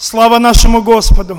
Слава нашему Господу!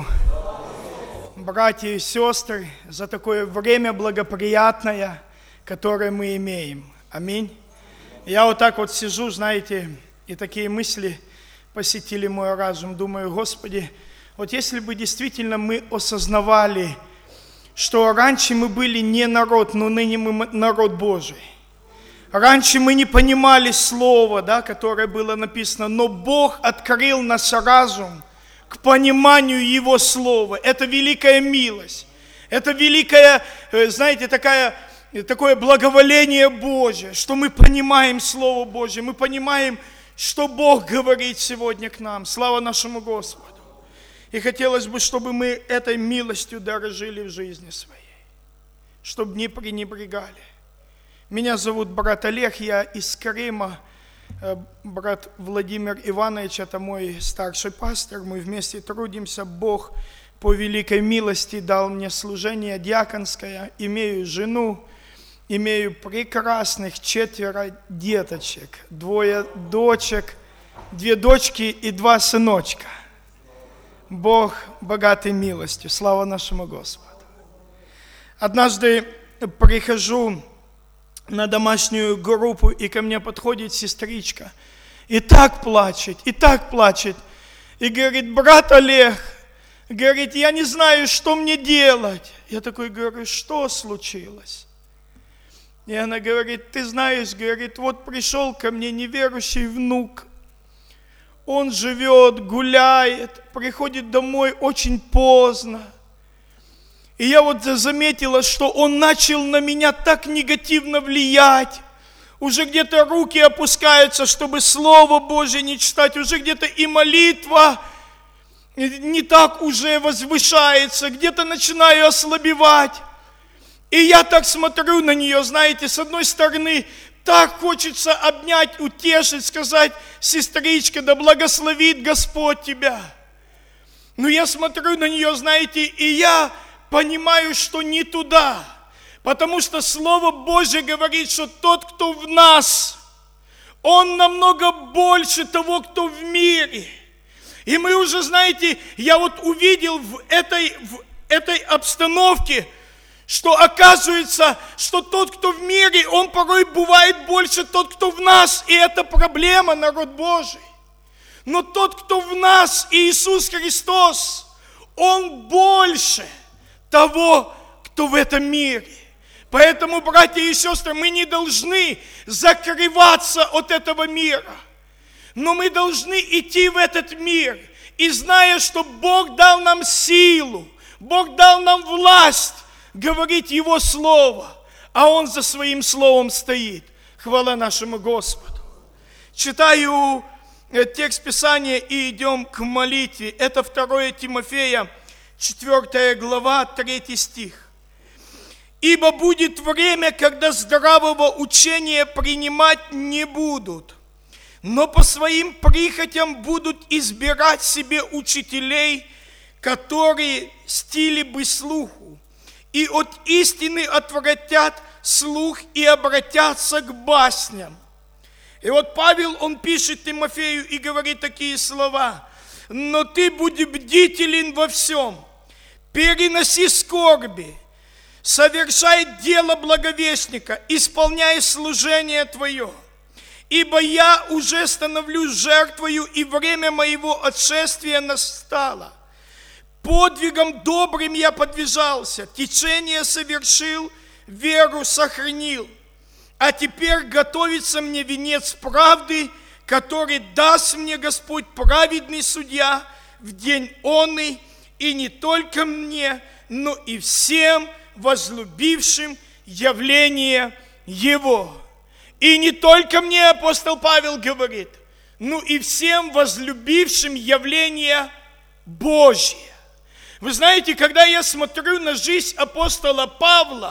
Братья и сестры, за такое время благоприятное, которое мы имеем. Аминь. Я вот так вот сижу, знаете, и такие мысли посетили мой разум. Думаю, Господи, вот если бы действительно мы осознавали, что раньше мы были не народ, но ныне мы народ Божий. Раньше мы не понимали слова, да, которое было написано, но Бог открыл наш разум к пониманию Его слова. Это великая милость. Это великое, знаете, такое благоволение Божье, что мы понимаем Слово Божье, мы понимаем, что Бог говорит сегодня к нам. Слава нашему Господу. И хотелось бы, чтобы мы этой милостью дорожили в жизни своей, чтобы не пренебрегали. Меня зовут брат Олег, я из Крыма. Брат Владимир Иванович, это мой старший пастор, мы вместе трудимся. Бог по великой милости дал мне служение диаконское, имею жену, имею прекрасных 4 деточек, 2 дочек, 2 дочки и 2 сыночка. Бог богатый милостью, слава нашему Господу. Однажды прихожу на домашнюю группу, и ко мне подходит сестричка, и так плачет, и говорит: брат Олег, говорит, я не знаю, что мне делать. Я такой говорю: что случилось? И она говорит: ты знаешь, говорит, вот пришел ко мне неверующий внук, он живет, гуляет, приходит домой очень поздно. И я вот заметила, что он начал на меня так негативно влиять. Уже где-то руки опускаются, чтобы Слово Божье не читать. Уже где-то и молитва не так уже возвышается. Где-то начинаю ослабевать. И я так смотрю на нее, знаете, с одной стороны, так хочется обнять, утешить, сказать: сестричка, да благословит Господь тебя. Но я смотрю на нее, знаете, и я понимаю, что не туда, потому что Слово Божье говорит, что тот, кто в нас, он намного больше того, кто в мире. И мы уже, знаете, я вот увидел в этой обстановке, что оказывается, что тот, кто в мире, он порой бывает больше тот, кто в нас, и это проблема, народ Божий. Но тот, кто в нас, Иисус Христос, он больше того, кто в этом мире. Поэтому, братья и сестры, мы не должны закрываться от этого мира, но мы должны идти в этот мир, и зная, что Бог дал нам силу, Бог дал нам власть говорить Его Слово, а Он за Своим Словом стоит. Хвала нашему Господу. Читаю текст Писания и идем к молитве. Это 2 Тимофея, 4 глава, 3 стих. «Ибо будет время, когда здравого учения принимать не будут, но по своим прихотям будут избирать себе учителей, которые стили бы слуху, и от истины отвратят слух и обратятся к басням». И вот Павел, он пишет Тимофею и говорит такие слова: «Но ты будь бдителен во всем, переноси скорби, совершай дело благовестника, исполняй служение твое. Ибо я уже становлюсь жертвою, и время моего отшествия настало. Подвигом добрым я подвижался, течение совершил, веру сохранил. А теперь готовится мне венец правды, который даст мне Господь праведный судья в день онный, и не только мне, но и всем возлюбившим явление Его». И не только мне, апостол Павел говорит, но и всем возлюбившим явление Божье. Вы знаете, когда я смотрю на жизнь апостола Павла,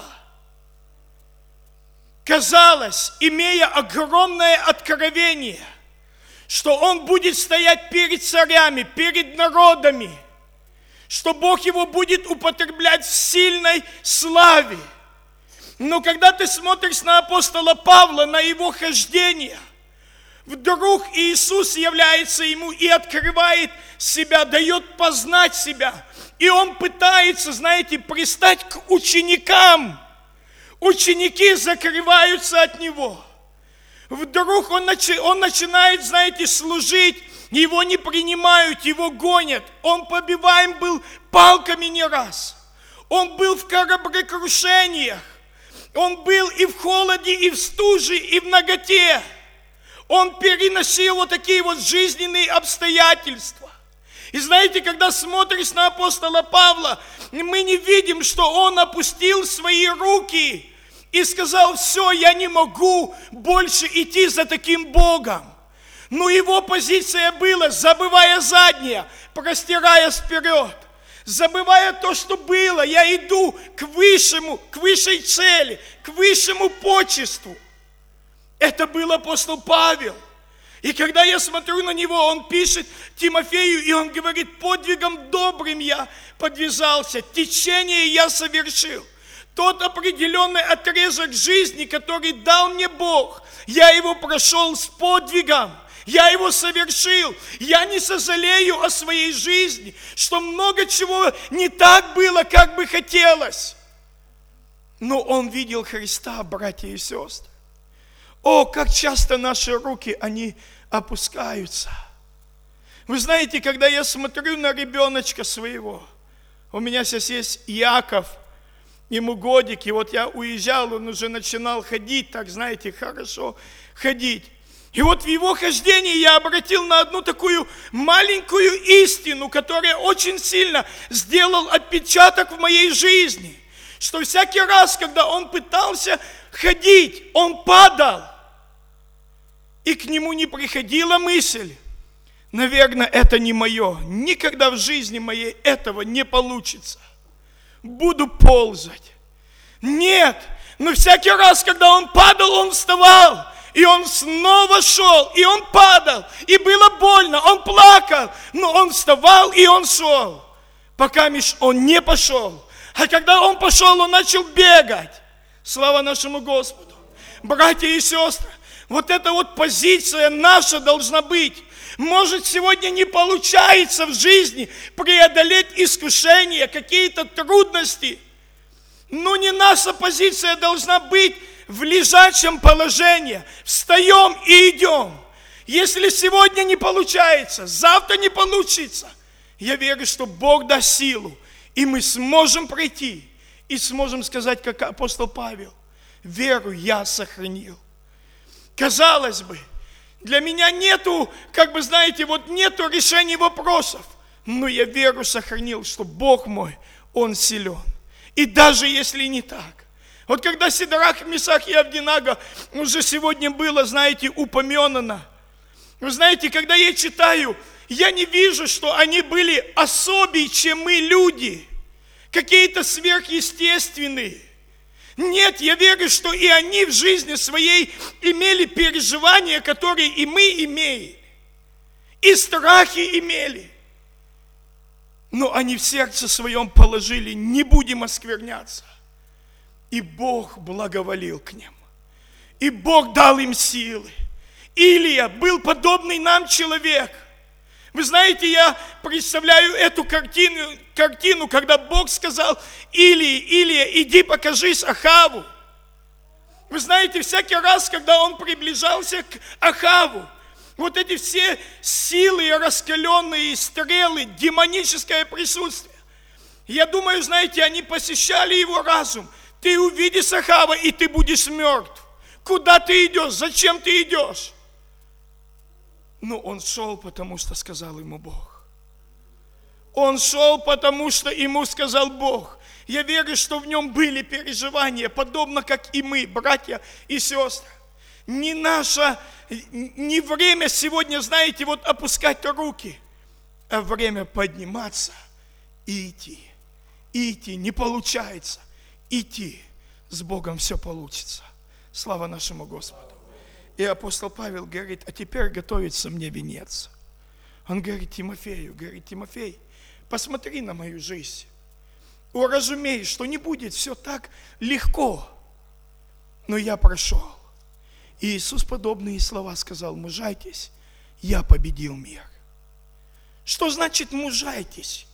казалось, имея огромное откровение, что он будет стоять перед царями, перед народами, что Бог его будет употреблять в сильной славе. Но когда ты смотришь на апостола Павла, на его хождение, Вдруг Иисус является ему и открывает себя, дает познать себя. И он пытается, знаете, пристать к ученикам. Ученики закрываются от него. Вдруг он начинает, знаете, служить, его не принимают, его гонят. Он побиваем был палками не раз. Он был в кораблекрушениях. Он был и в холоде, и в стуже, и в наготе. Он переносил вот такие вот жизненные обстоятельства. И знаете, когда смотришь на апостола Павла, мы не видим, что он опустил свои руки и сказал: все, я не могу больше идти за таким Богом. Но его позиция была, забывая заднее, простираясь вперед. Забывая то, что было, я иду к высшему, к высшей цели, к высшему почесту. Это был апостол Павел. И когда я смотрю на него, он пишет Тимофею, и он говорит: подвигом добрым я подвязался, течение я совершил. Тот определенный отрезок жизни, который дал мне Бог, я его прошел с подвигом. Я его совершил. Я не сожалею о своей жизни, что много чего не так было, как бы хотелось. Но он видел Христа, братья и сестры. О, как часто наши руки, они опускаются. Вы знаете, когда я смотрю на ребеночка своего, у меня сейчас есть Яков, ему годик, и вот я уезжал, он уже начинал ходить, так, знаете, хорошо ходить. И вот в его хождении я обратил на одну такую маленькую истину, которая очень сильно сделал отпечаток в моей жизни. Что всякий раз, когда он пытался ходить, он падал. И к нему не приходила мысль: наверное, это не мое. Никогда в жизни моей этого не получится. Буду ползать. Нет, но всякий раз, когда он падал, он вставал. И он снова шел, и он падал, и было больно, он плакал, но он вставал, и он шел, пока он не пошел. А когда он пошел, он начал бегать. Слава нашему Господу. Братья и сестры, вот эта вот позиция наша должна быть. Может, сегодня не получается в жизни преодолеть искушения, какие-то трудности, но не наша позиция должна быть в лежачем положении. Встаем и идем. Если сегодня не получается, завтра не получится, я верю, что Бог даст силу, и мы сможем пройти, и сможем сказать, как апостол Павел: веру я сохранил. Казалось бы, для меня нету, нету решений вопросов, но я веру сохранил, что Бог мой, Он силен. И даже если не так, вот когда Сидрах, Месах и Авденаго уже сегодня было, упомянуто. Вы знаете, когда я читаю, я не вижу, что они были особее, чем мы, люди, какие-то сверхъестественные. Нет, я верю, что и они в жизни своей имели переживания, которые и мы имеем, и страхи имели. Но они в сердце своем положили: не будем оскверняться. И Бог благоволил к ним. И Бог дал им силы. Илия был подобный нам человек. Вы знаете, я представляю эту картину, когда Бог сказал: Илия, иди покажись Ахаву. Вы знаете, всякий раз, когда он приближался к Ахаву, вот эти все силы, раскаленные стрелы, демоническое присутствие, я думаю, знаете, они посещали его разум. Ты увидишь Ахава, и ты будешь мертв. Куда ты идешь? Зачем ты идешь? Но он шел, потому что сказал ему Бог. Он шел, потому что ему сказал Бог. Я верю, что в нем были переживания, подобно как и мы, братья и сестры. Не время сегодня, опускать руки, а время подниматься и идти. И идти. Не получается. Идти. С Богом все получится. Слава нашему Господу. И апостол Павел говорит: а теперь готовится мне венец. Он говорит Тимофею, Тимофей, посмотри на мою жизнь. Уразумей, что не будет все так легко. Но я прошел. И Иисус подобные слова сказал: мужайтесь, я победил мир. Что значит мужайтесь?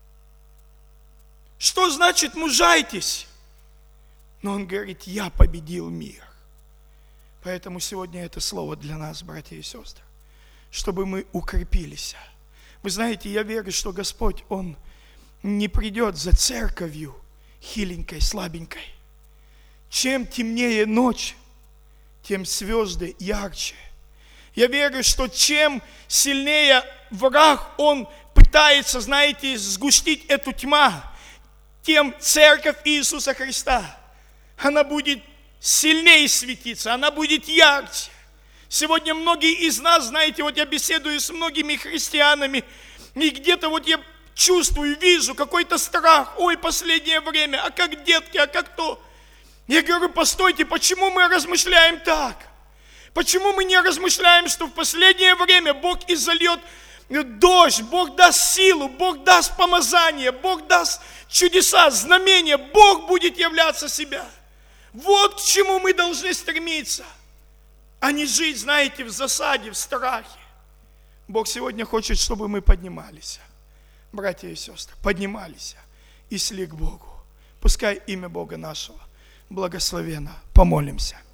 Что значит мужайтесь? Но Он говорит: я победил мир. Поэтому сегодня это слово для нас, братья и сестры, чтобы мы укрепились. Вы знаете, я верю, что Господь, Он не придет за церковью хиленькой, слабенькой. Чем темнее ночь, тем звезды ярче. Я верю, что чем сильнее враг, он пытается, знаете, сгустить эту тьму, тем церковь Иисуса Христа, она будет сильнее светиться, она будет ярче. Сегодня многие из нас, знаете, вот я беседую с многими христианами, и где-то вот я чувствую, вижу какой-то страх. Ой, последнее время, а как детки, а как то? Я говорю: постойте, почему мы размышляем так? Почему мы не размышляем, что в последнее время Бог изольет дождь, Бог даст силу, Бог даст помазание, Бог даст чудеса, знамения, Бог будет являться себя. Вот к чему мы должны стремиться, а не жить, знаете, в засаде, в страхе. Бог сегодня хочет, чтобы мы поднимались, братья и сестры, поднимались и шли к Богу. Пускай имя Бога нашего благословенно. Помолимся.